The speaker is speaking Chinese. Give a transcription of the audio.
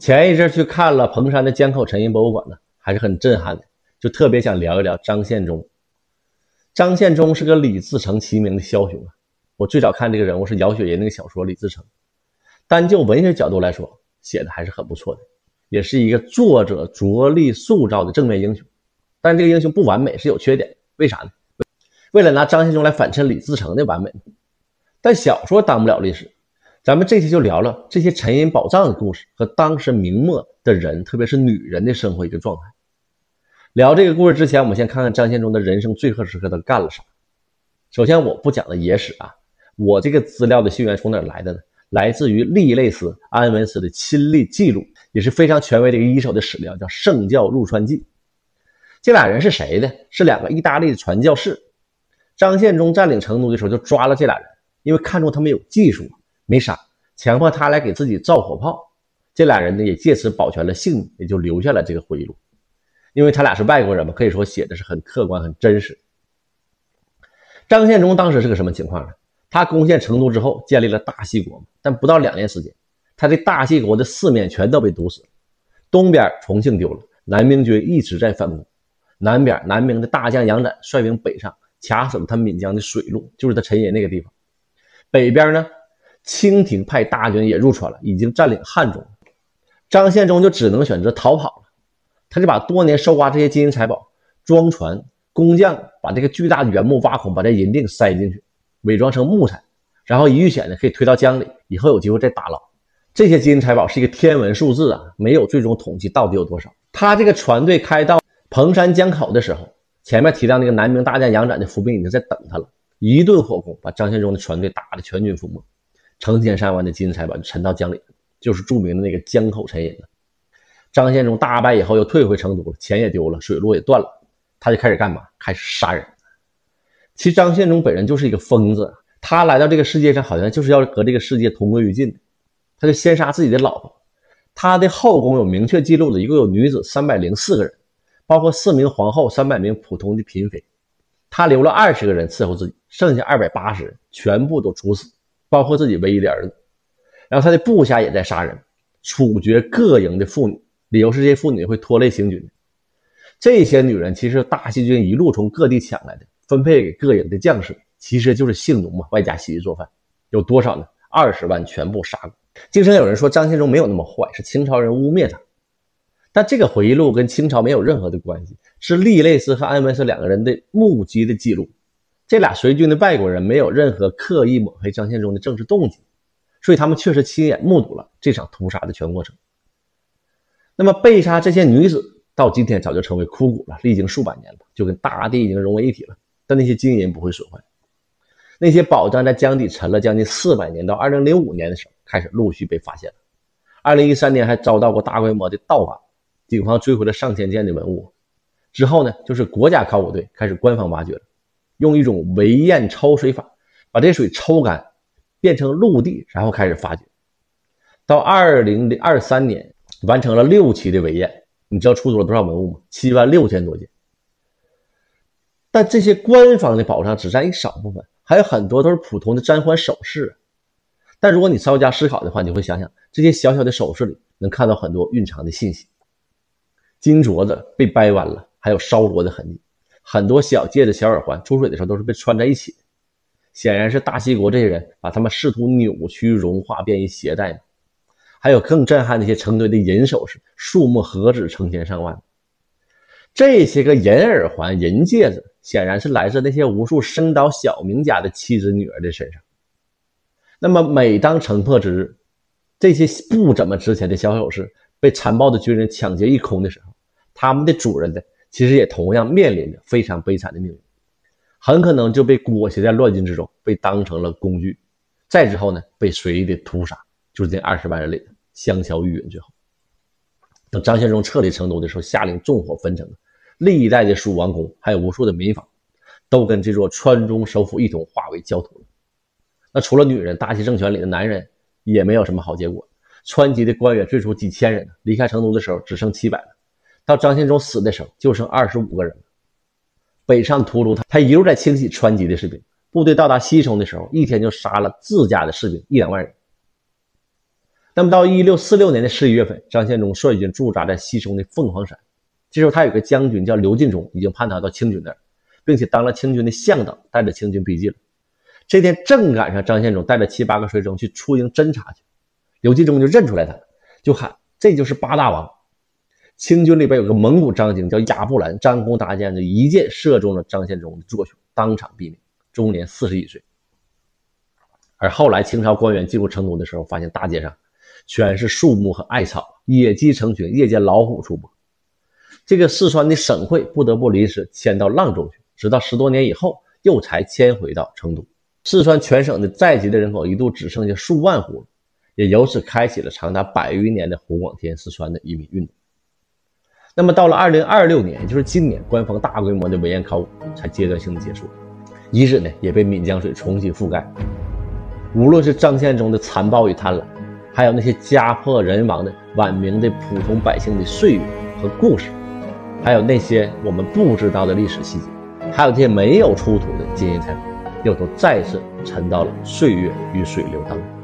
前一阵去看了彭山的江口沉银博物馆呢，还是很震撼的，就特别想聊一聊张献忠。张献忠是个李自成齐名的枭雄啊，我最早看这个人物是姚雪银那个小说《李自成》，单就文学角度来说，写的还是很不错的，也是一个作者着力塑造的正面英雄。但这个英雄不完美，是有缺点，为啥呢？为了拿张献忠来反衬李自成的完美。但小说当不了历史，咱们这期就聊聊这些沉银宝藏的故事和当时明末的人，特别是女人的生活一个状态。聊这个故事之前，我们先看看张献忠的人生最后时刻他干了啥。首先我不讲的野史啊，我这个资料的信源从哪儿来的呢？来自于利类斯、安文斯的亲历记录，也是非常权威的一个一手的史料，叫《圣教入川记》。这俩人是谁呢？是两个意大利的传教士。张献忠占领成都的时候就抓了这俩人，因为看中他们有技术，没杀，强迫他来给自己造火炮。这俩人呢也借此保全了性命，也就留下了这个回忆录。因为他俩是外国人嘛，可以说写的是很客观很真实。张献忠当时是个什么情况呢？他攻陷成都之后建立了大细国，但不到2年时间，他这大细国的四面全都被堵死了。东边重庆丢了，南明军一直在反攻。南边南明的大将杨展率兵北上，卡死了他岷江的水路，就是他沉银那个地方。北边呢，清廷派大军也入川了，已经占领汉中。张献忠就只能选择逃跑了。他就把多年收刮这些金银财宝装船，工匠把这个巨大的原木挖空，把这银锭塞进去，伪装成木材，然后一遇险呢可以推到江里，以后有机会再打捞。这些金银财宝是一个天文数字啊，没有最终统计到底有多少。他这个船队开到彭山江口的时候，前面提到那个南明大将杨展的伏兵已经在等他了，一顿火攻把张献忠的船队打得全军覆没，成千上万的金银财宝就沉到江里，就是著名的那个江口沉银了。张献忠大败以后又退回成都了，钱也丢了，水路也断了，他就开始干嘛？开始杀人。其实张献忠本人就是一个疯子，他来到这个世界上好像就是要和这个世界同归于尽的。他就先杀自己的老婆，他的后宫有明确记录的，一共有女子304个人，包括4名皇后、300名普通的嫔妃。他留了20个人伺候自己，剩下280人全部都处死，包括自己唯一的儿子。然后他的部下也在杀人，处决各营的妇女，理由是这些妇女会拖累行军。这些女人其实大细军一路从各地抢来的，分配给各营的将士，其实就是性奴嘛，外加洗衣做饭。有多少呢？20万全部杀光。经常有人说张献忠没有那么坏，是清朝人污蔑他。但这个回忆录跟清朝没有任何的关系，是利类斯和安文斯两个人的目击的记录。这俩随军的外国人没有任何刻意抹黑张献忠的政治动机，所以他们确实亲眼目睹了这场屠杀的全过程。那么被杀这些女子到今天早就成为枯骨了，历经数百年了，就跟大地已经融为一体了，但那些金银不会损坏。那些宝藏在江底沉了将近400年，到2005年的时候开始陆续被发现了。2013年还遭到过大规模的盗挖，警方追回了上千件的文物。之后呢，就是国家考古队开始官方挖掘了，用一种围堰抽水法把这水抽干，变成陆地，然后开始发掘。到2023年完成了6期的围堰，你知道出土了多少文物吗？76000多件。但这些官方的宝藏只占一少部分，还有很多都是普通的簪环首饰。但如果你稍加思考的话，你会想想这些小小的首饰里能看到很多蕴藏的信息。金镯子被掰弯了，还有烧灼的痕迹，很多小戒指、小耳环出水的时候都是被穿在一起的，显然是大西国这些人把他们试图扭曲融化便于携带的。还有更震撼的一些成堆的银首饰，数目何止成千上万。这些个银耳环、银戒指显然是来自那些无数升岛小民家的妻子女儿的身上。那么每当城破之日，这些不怎么值钱的小首饰被残暴的军人抢劫一空的时候，他们的主人呢，其实也同样面临着非常悲惨的命运，很可能就被裹挟在乱军之中，被当成了工具，再之后呢，被随意的屠杀，就是这20万人里的香消玉殒。最后等张献忠撤离成都的时候，下令纵火焚城，历代的蜀王宫还有无数的民房都跟这座川中首府一同化为焦土了。那除了女人，大西政权里的男人也没有什么好结果。川籍的官员最初几千人，离开成都的时候只剩700了，到张献忠死的时候就剩25个人了。北上屠戮他一路在清洗川籍的士兵，部队到达西冲的时候，一天就杀了自家的士兵1-2万人。 那么到1646年的11月份，张献忠率军驻扎在西充的凤凰山。这时候他有个将军叫刘进忠，已经叛逃到清军那儿，并且当了清军的向导，带着清军逼近了。这天正赶上张献忠带着7、8个随从去出营侦察去，刘进忠就认出来他，就喊这就是八大王。清军里边有个蒙古张京叫亚布兰，张弓搭箭就一箭射中了张献忠的左胸，当场毙命，终年41岁。而后来清朝官员进入成都的时候，发现大街上全是树木和艾草，野鸡成群，夜间老虎出没。这个四川的省会不得不临时迁到阆中去，直到10多年以后又才迁回到成都。四川全省的在籍的人口一度只剩下数万户了，也由此开启了长达100余年的湖广填四川的移民运动。那么到了2026年，也就是今年，官方大规模的围堰考古才阶段性的结束，遗址呢也被岷江水重新覆盖。无论是张献忠的残暴与贪婪，还有那些家破人亡的晚明的普通百姓的岁月和故事，还有那些我们不知道的历史细节，还有这些没有出土的金银财宝，又都再次沉到了岁月与水流当中。